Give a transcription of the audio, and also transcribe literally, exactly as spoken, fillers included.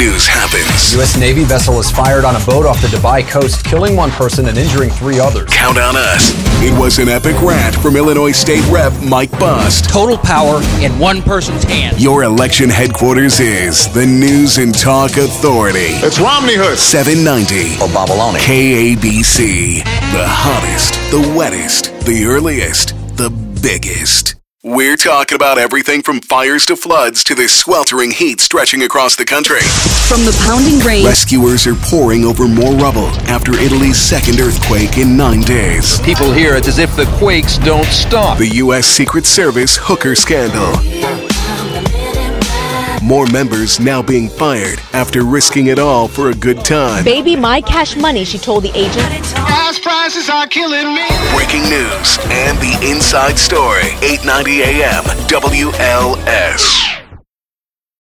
news happens. U S Navy vessel is fired on a boat off the Dubai coast, killing one person and injuring three others. Count on us. It was an epic rant from Illinois State Rep Mike Bust. Total power in one person's hands. Your election headquarters is the News and Talk Authority. It's Romney Hood. seven ninety. Or Babaloni. K A B C. The hottest, the wettest, the earliest, the biggest. We're talking about everything from fires to floods to the sweltering heat stretching across the country. From the pounding rain. Rescuers are pouring over more rubble after Italy's second earthquake in nine days. People here, it's as if the quakes don't stop. The U S Secret Service hooker scandal. More members now being fired after risking it all for a good time. Baby, my cash money, she told the agent. Gas prices are killing me. Breaking news and the inside story. eight ninety A M W L S.